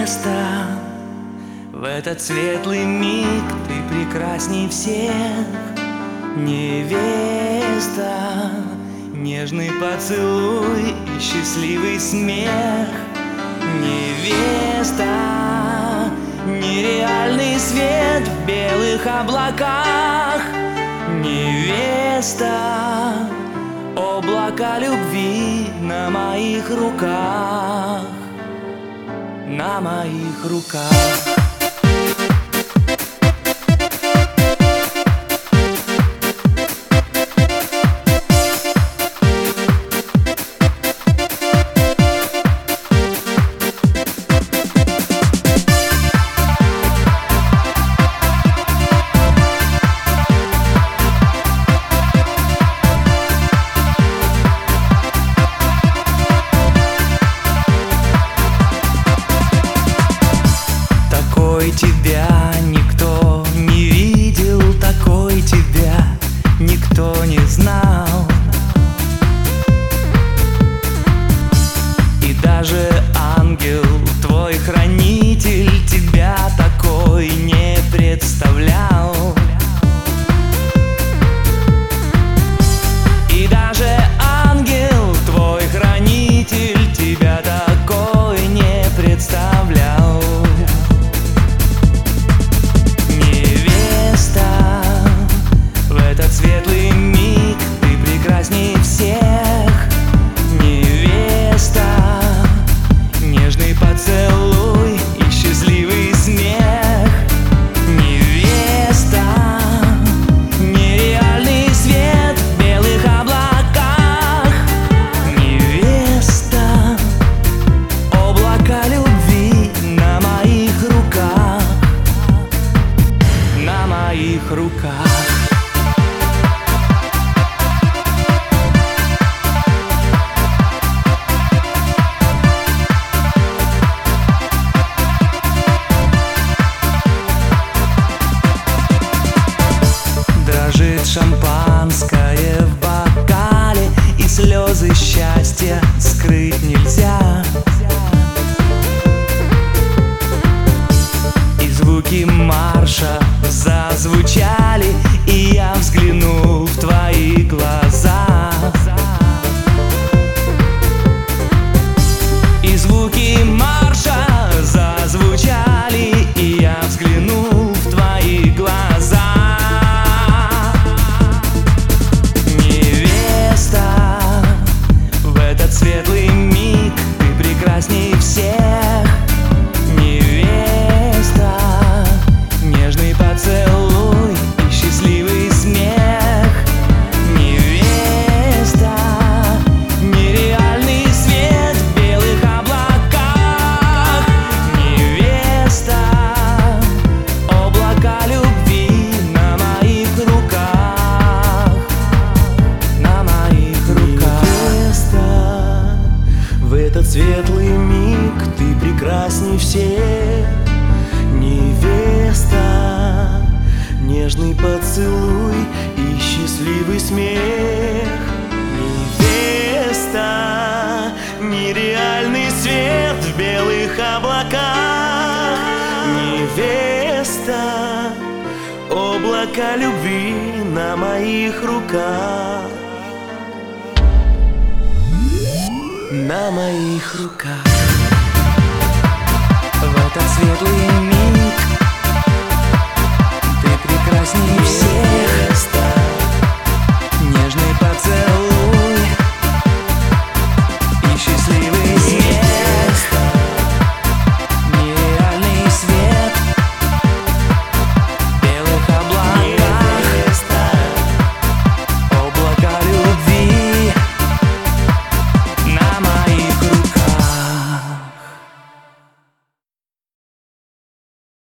невеста, в этот светлый миг ты прекрасней всех. Невеста, нежный поцелуй и счастливый смех. Невеста, нереальный свет в белых облаках. Невеста, облака любви на моих руках, на моих руках. Тебя никто не видел, такой тебя никто не знал. И даже ангел, твой хранитель, тебя такой не представлял. И даже ангел, твой хранитель, тебя такой не представлял. Светлый миг ты прекрасней всех. Невеста, нежный поцелуй и счастливый смех. Невеста, нереальный свет в белых облаках. Невеста, облака любви на моих руках, на моих руках. Дрожит шампанское в бокале, и слезы счастья скрыть нельзя. И звуки марша зазвучали, и я взглянул в твои глаза. И звуки марша зазвучали, и я взглянул в твои глаза. Светлый миг ты прекрасней всех. Невеста, нежный поцелуй и счастливый смех. Невеста, нереальный свет в белых облаках. Невеста, облака любви на моих руках, на моих руках. В этот светлый миг ты прекрасней всех. Невеста, нежный поцелуй и счастливый смех. Невеста, нереальный свет в белых облаках. Невеста, облака любви на моих руках, на моих руках. В этот светлый миг